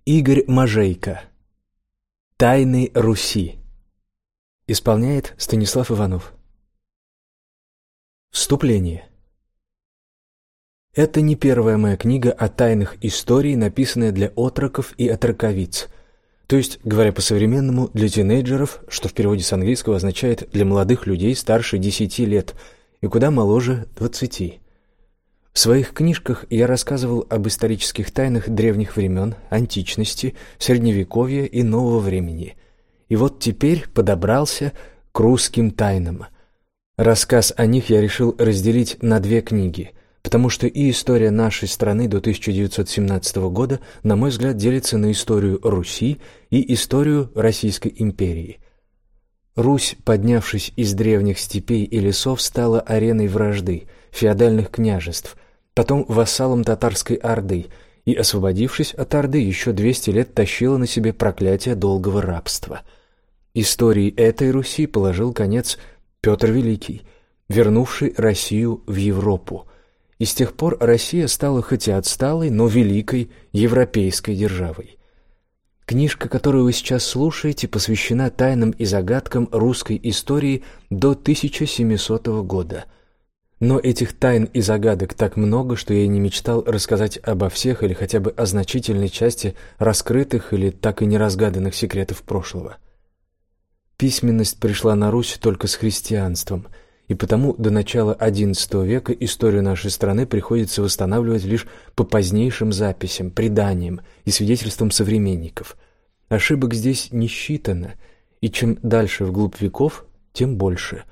Игорь Можейко. Тайны Руси. Исполняет Станислав Иванов. Вступление. Это не первая моя книга о тайнах истории, написанная для отроков и отроковиц. То есть, говоря по-современному, для тинейджеров, что в переводе с английского означает «для молодых людей старше 10 лет» и куда моложе 20. В своих книжках я рассказывал об исторических тайнах древних времен, античности, средневековья и нового времени. И вот теперь подобрался к русским тайнам. Рассказ о них я решил разделить на две книги, потому что и история нашей страны до 1917 года, на мой взгляд, делится на историю Руси и историю Российской империи. Русь, поднявшись из древних степей и лесов, стала ареной вражды, феодальных княжеств, потом вассалом татарской орды и, освободившись от орды, еще 200 лет тащила на себе проклятие долгого рабства. Истории этой Руси положил конец Петр Великий, вернувший Россию в Европу. И с тех пор Россия стала хоть и отсталой, но великой европейской державой. Книжка, которую вы сейчас слушаете, посвящена тайнам и загадкам русской истории до 1700 года. Но этих тайн и загадок так много, что я и не мечтал рассказать обо всех или хотя бы о значительной части раскрытых или так и не разгаданных секретов прошлого. Письменность пришла на Русь только с христианством, и потому до начала XI века историю нашей страны приходится восстанавливать лишь по позднейшим записям, преданиям и свидетельствам современников. Ошибок здесь не считано, и чем дальше вглубь веков, тем больше.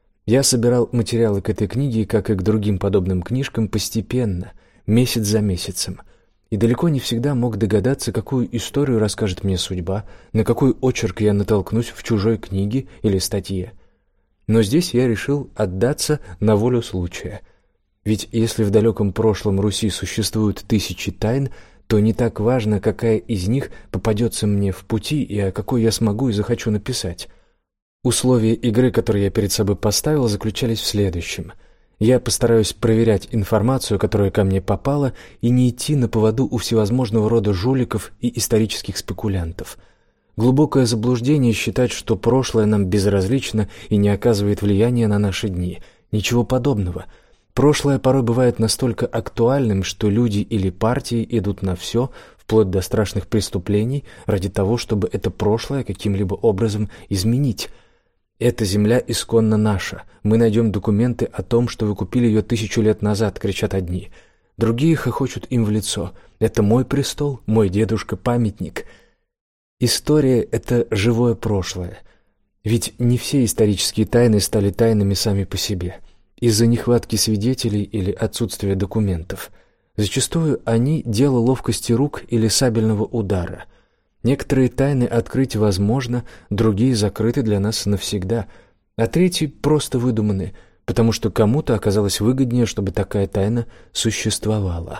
Я собирал материалы к этой книге, как и к другим подобным книжкам, постепенно, месяц за месяцем, и далеко не всегда мог догадаться, какую историю расскажет мне судьба, на какой очерк я натолкнусь в чужой книге или статье. Но здесь я решил отдаться на волю случая. Ведь если в далеком прошлом Руси существуют тысячи тайн, то не так важно, какая из них попадется мне в пути и о какой я смогу и захочу написать. Условия игры, которые я перед собой поставил, заключались в следующем. Я постараюсь проверять информацию, которая ко мне попала, и не идти на поводу у всевозможного рода жуликов и исторических спекулянтов. Глубокое заблуждение считать, что прошлое нам безразлично и не оказывает влияния на наши дни. Ничего подобного. Прошлое порой бывает настолько актуальным, что люди или партии идут на все, вплоть до страшных преступлений, ради того, чтобы это прошлое каким-либо образом изменить. «Эта земля исконно наша. Мы найдем документы о том, что вы купили ее 1000 лет назад», — кричат одни. Другие хохочут им в лицо. «Это мой престол, мой дедушка-памятник». История — это живое прошлое. Ведь не все исторические тайны стали тайнами сами по себе. Из-за нехватки свидетелей или отсутствия документов. Зачастую они — дело ловкости рук или сабельного удара. Некоторые тайны открыть возможно, другие закрыты для нас навсегда, а третьи просто выдуманы, потому что кому-то оказалось выгоднее, чтобы такая тайна существовала.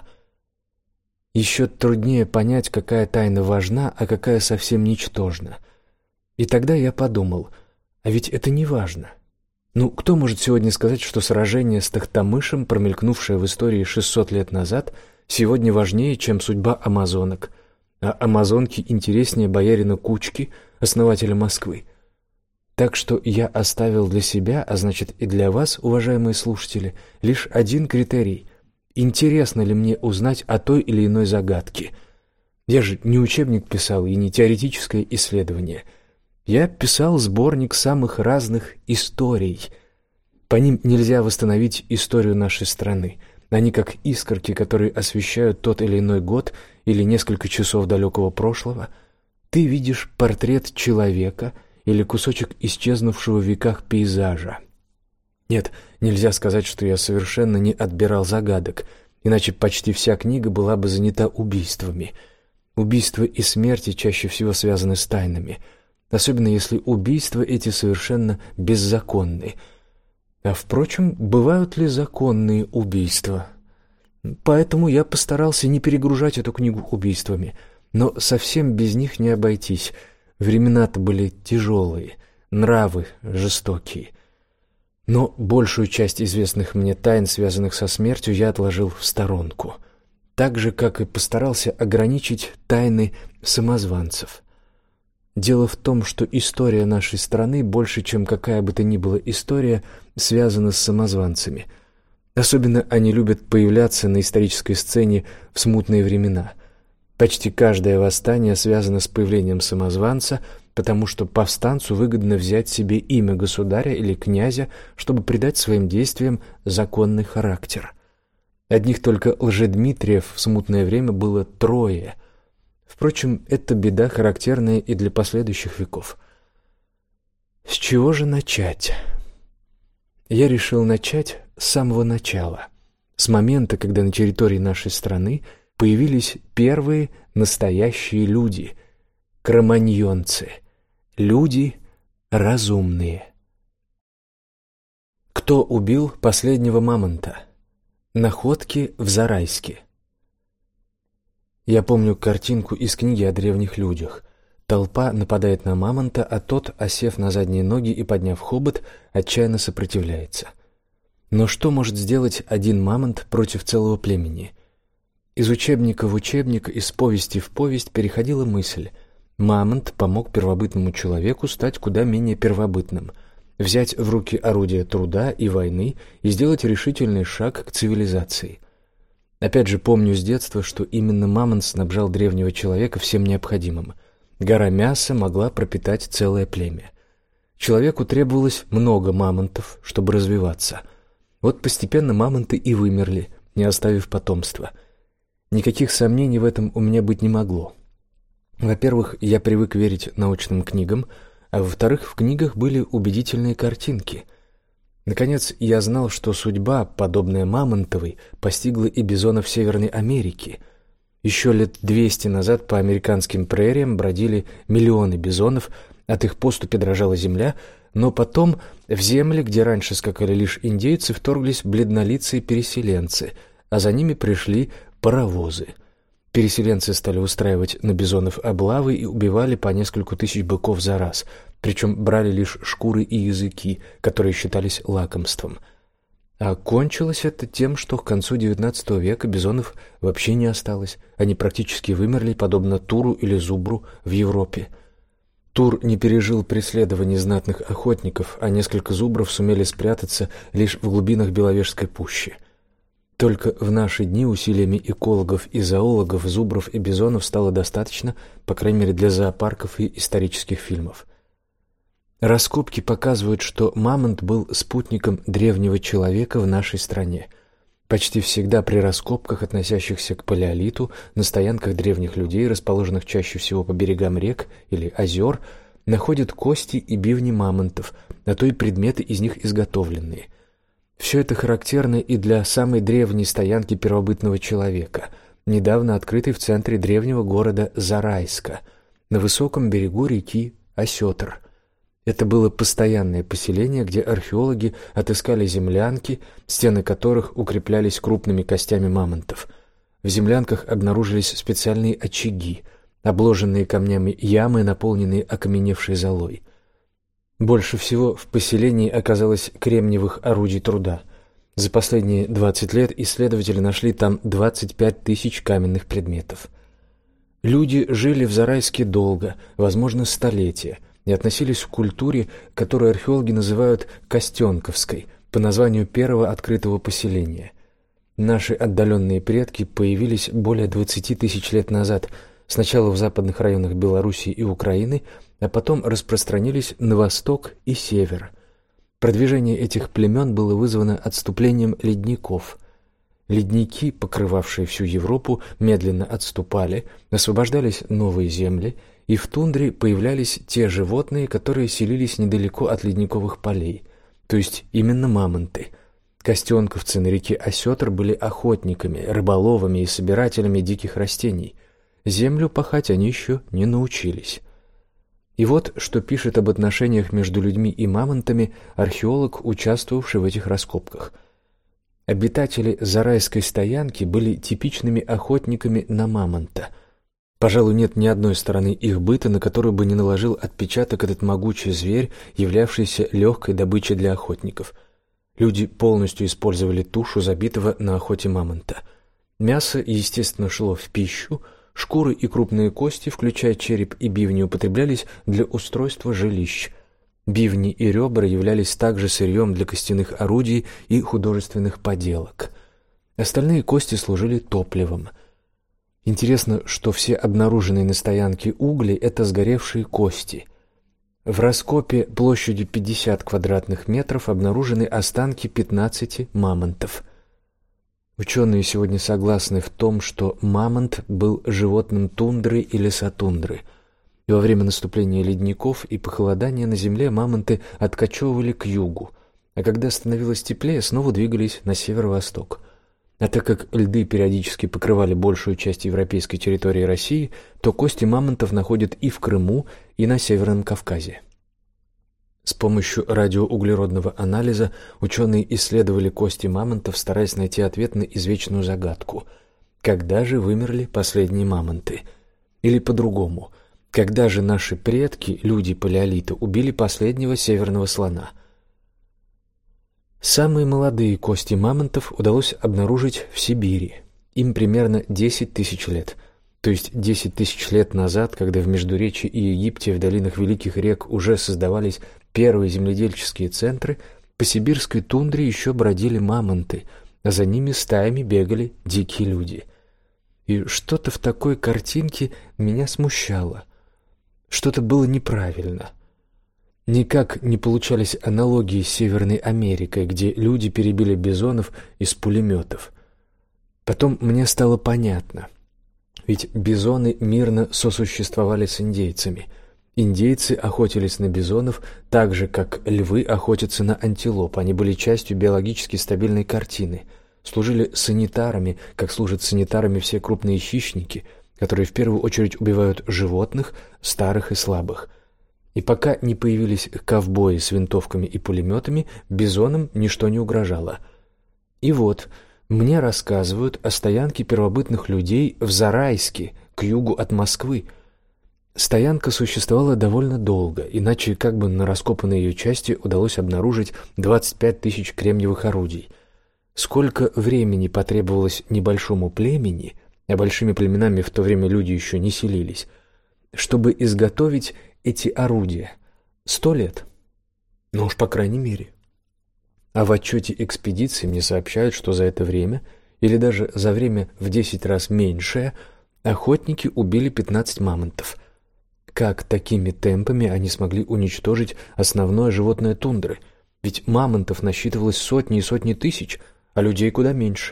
Еще труднее понять, какая тайна важна, а какая совсем ничтожна. И тогда я подумал, а ведь это не важно. Ну, кто может сегодня сказать, что сражение с Тохтамышем, промелькнувшее в истории 600 лет назад, сегодня важнее, чем судьба амазонок? А амазонки интереснее боярина Кучки, основателя Москвы. Так что я оставил для себя, а значит и для вас, уважаемые слушатели, лишь один критерий: интересно ли мне узнать о той или иной загадке. Я же не учебник писал и не теоретическое исследование. Я писал сборник самых разных историй. По ним нельзя восстановить историю нашей страны. Они как искорки, которые освещают тот или иной год или несколько часов далекого прошлого. Ты видишь портрет человека или кусочек исчезнувшего в веках пейзажа. Нет, нельзя сказать, что я совершенно не отбирал загадок, иначе почти вся книга была бы занята убийствами. Убийства и смерти чаще всего связаны с тайнами, особенно если убийства эти совершенно беззаконны. А впрочем, бывают ли законные убийства? Поэтому я постарался не перегружать эту книгу убийствами, но совсем без них не обойтись. Времена-то были тяжелые, нравы жестокие. Но большую часть известных мне тайн, связанных со смертью, я отложил в сторонку. так же, как и постарался ограничить тайны самозванцев. Дело в том, что история нашей страны больше, чем какая бы то ни была история, связана с самозванцами. Особенно они любят появляться на исторической сцене в смутные времена. Почти каждое восстание связано с появлением самозванца, потому что повстанцу выгодно взять себе имя государя или князя, чтобы придать своим действиям законный характер. Одних только Лжедмитриев в смутное время было 3. Впрочем, это беда, характерная и для последующих веков. С чего же начать? Я решил начать с самого начала, с момента, когда на территории нашей страны появились первые настоящие люди, кроманьонцы, люди разумные. Кто убил последнего мамонта? Находки в Зарайске. Я помню картинку из книги о древних людях. Толпа нападает на мамонта, а тот, осев на задние ноги и подняв хобот, отчаянно сопротивляется. Но что может сделать один мамонт против целого племени? Из учебника в учебник, из повести в повесть переходила мысль: мамонт помог первобытному человеку стать куда менее первобытным, взять в руки орудия труда и войны и сделать решительный шаг к цивилизации. Опять же, помню с детства, что именно мамонт снабжал древнего человека всем необходимым. Гора мяса могла пропитать целое племя. Человеку требовалось много мамонтов, чтобы развиваться. Вот постепенно мамонты и вымерли, не оставив потомства. Никаких сомнений в этом у меня быть не могло. Во-первых, я привык верить научным книгам, а во-вторых, в книгах были убедительные картинки. Наконец, я знал, что судьба, подобная мамонтовой, постигла и бизонов Северной Америки. Еще лет 200 назад по американским прериям бродили миллионы бизонов, от их поступи дрожала земля, но потом в земли, где раньше скакали лишь индейцы, вторглись бледнолицые переселенцы, а за ними пришли паровозы. Переселенцы стали устраивать на бизонов облавы и убивали по несколько тысяч быков за раз, причем брали лишь шкуры и языки, которые считались лакомством. А кончилось это тем, что к концу XIX века бизонов вообще не осталось. Они практически вымерли, подобно туру или зубру в Европе. Тур не пережил преследований знатных охотников, а несколько зубров сумели спрятаться лишь в глубинах Беловежской пущи. Только в наши дни усилиями экологов и зоологов зубров и бизонов стало достаточно, по крайней мере для зоопарков и исторических фильмов. Раскопки показывают, что мамонт был спутником древнего человека в нашей стране. Почти всегда при раскопках, относящихся к палеолиту, на стоянках древних людей, расположенных чаще всего по берегам рек или озер, находят кости и бивни мамонтов, а то и предметы из них изготовленные. Все это характерно и для самой древней стоянки первобытного человека, недавно открытой в центре древнего города Зарайска, на высоком берегу реки Осетр. Это было постоянное поселение, где археологи отыскали землянки, стены которых укреплялись крупными костями мамонтов. В землянках обнаружились специальные очаги, обложенные камнями ямы, наполненные окаменевшей золой. Больше всего в поселении оказалось кремниевых орудий труда. За последние 20 лет исследователи нашли там 25 тысяч каменных предметов. Люди жили в Зарайске долго, возможно, столетия, и относились к культуре, которую археологи называют Костенковской, по названию первого открытого поселения. Наши отдаленные предки появились более 20 тысяч лет назад, сначала в западных районах Белоруссии и Украины, а потом распространились на восток и север. Продвижение этих племен было вызвано отступлением ледников. Ледники, покрывавшие всю Европу, медленно отступали, освобождались новые земли, и в тундре появлялись те животные, которые селились недалеко от ледниковых полей, то есть именно мамонты. Костенковцы на реке Осетр были охотниками, рыболовами и собирателями диких растений. Землю пахать они еще не научились. И вот что пишет об отношениях между людьми и мамонтами археолог, участвовавший в этих раскопках. Обитатели Зарайской стоянки были типичными охотниками на мамонта. Пожалуй, нет ни одной стороны их быта, на которую бы не наложил отпечаток этот могучий зверь, являвшийся легкой добычей для охотников. Люди полностью использовали тушу забитого на охоте мамонта. Мясо, естественно, шло в пищу, шкуры и крупные кости, включая череп и бивни, употреблялись для устройства жилищ. Бивни и ребра являлись также сырьем для костяных орудий и художественных поделок. Остальные кости служили топливом. Интересно, что все обнаруженные на стоянке угли – это сгоревшие кости. В раскопе площадью 50 квадратных метров обнаружены останки 15 мамонтов. Ученые сегодня согласны в том, что мамонт был животным тундры и лесотундры. И во время наступления ледников и похолодания на земле мамонты откочевывали к югу, а когда становилось теплее, снова двигались на северо-восток. А так как льды периодически покрывали большую часть европейской территории России, то кости мамонтов находят и в Крыму, и на Северном Кавказе. С помощью радиоуглеродного анализа ученые исследовали кости мамонтов, стараясь найти ответ на извечную загадку: когда же вымерли последние мамонты? Или по-другому: когда же наши предки, люди палеолита, убили последнего северного слона? Самые молодые кости мамонтов удалось обнаружить в Сибири. Им примерно 10 тысяч лет. То есть 10 тысяч лет назад, когда в Междуречии и Египте в долинах великих рек уже создавались первые земледельческие центры, по сибирской тундре еще бродили мамонты, а за ними стаями бегали дикие люди. И что-то в такой картинке меня смущало. Что-то было неправильно. Никак не получались аналогии с Северной Америкой, где люди перебили бизонов из пулеметов. Потом мне стало понятно. Ведь бизоны мирно сосуществовали с индейцами. Индейцы охотились на бизонов так же, как львы охотятся на антилоп. Они были частью биологически стабильной картины. Служили санитарами, как служат санитарами все крупные хищники, которые в первую очередь убивают животных, старых и слабых. И пока не появились ковбои с винтовками и пулеметами, бизонам ничто не угрожало. И вот мне рассказывают о стоянке первобытных людей в Зарайске, к югу от Москвы. Стоянка существовала довольно долго, иначе как бы на раскопанной ее части удалось обнаружить 25 тысяч кремниевых орудий. Сколько времени потребовалось небольшому племени, а большими племенами в то время люди еще не селились, чтобы изготовить эти орудия? 100 лет. Ну уж по крайней мере. А в отчете экспедиции мне сообщают, что за это время, или даже за время в 10 раз меньшее, охотники убили 15 мамонтов. Как такими темпами они смогли уничтожить основное животное тундры? Ведь мамонтов насчитывалось сотни и сотни тысяч, а людей куда меньше.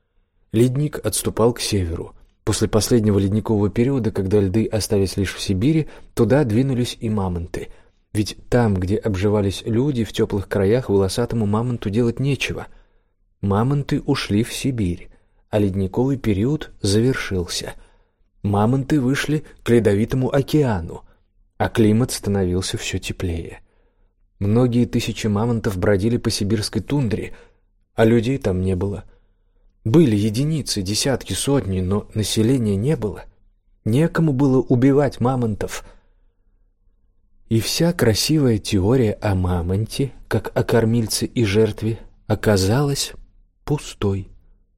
Ледник отступал к северу. После последнего ледникового периода, когда льды остались лишь в Сибири, туда двинулись и мамонты. Ведь там, где обживались люди, в теплых краях волосатому мамонту делать нечего. Мамонты ушли в Сибирь, а ледниковый период завершился. Мамонты вышли к ледовитому океану, а климат становился все теплее. Многие тысячи мамонтов бродили по сибирской тундре, а людей там не было. Были единицы, десятки, сотни, но населения не было. Некому было убивать мамонтов. И вся красивая теория о мамонте, как о кормильце и жертве, оказалась пустой.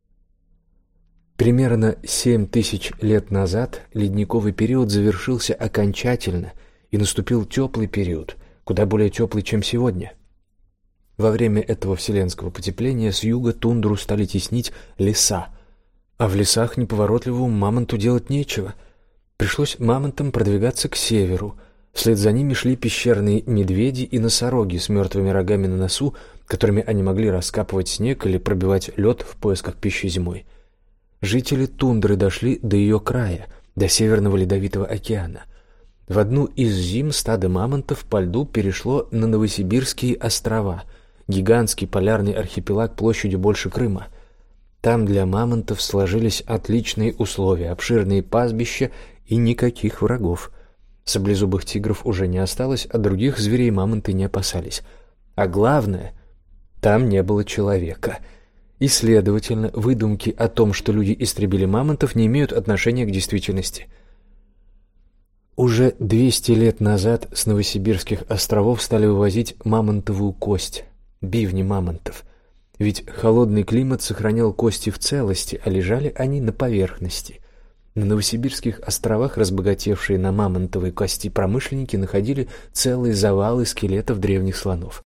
Примерно 7 тысяч лет назад ледниковый период завершился окончательно, и наступил теплый период, куда более теплый, чем сегодня. Во время этого вселенского потепления с юга тундру стали теснить леса, а в лесах неповоротливому мамонту делать нечего. Пришлось мамонтам продвигаться к северу. Вслед за ними шли пещерные медведи и носороги с мертвыми рогами на носу, которыми они могли раскапывать снег или пробивать лед в поисках пищи зимой. Жители тундры дошли до ее края, до Северного Ледовитого океана. В одну из зим стадо мамонтов по льду перешло на Новосибирские острова, гигантский полярный архипелаг площадью больше Крыма. Там для мамонтов сложились отличные условия, обширные пастбища и никаких врагов. Саблезубых тигров уже не осталось, а других зверей мамонты не опасались. А главное, там не было человека. И, следовательно, выдумки о том, что люди истребили мамонтов, не имеют отношения к действительности. Уже 200 лет назад с Новосибирских островов стали вывозить мамонтовую кость, бивни мамонтов. Ведь холодный климат сохранял кости в целости, а лежали они на поверхности. На Новосибирских островах разбогатевшие на мамонтовой кости промышленники находили целые завалы скелетов древних слонов.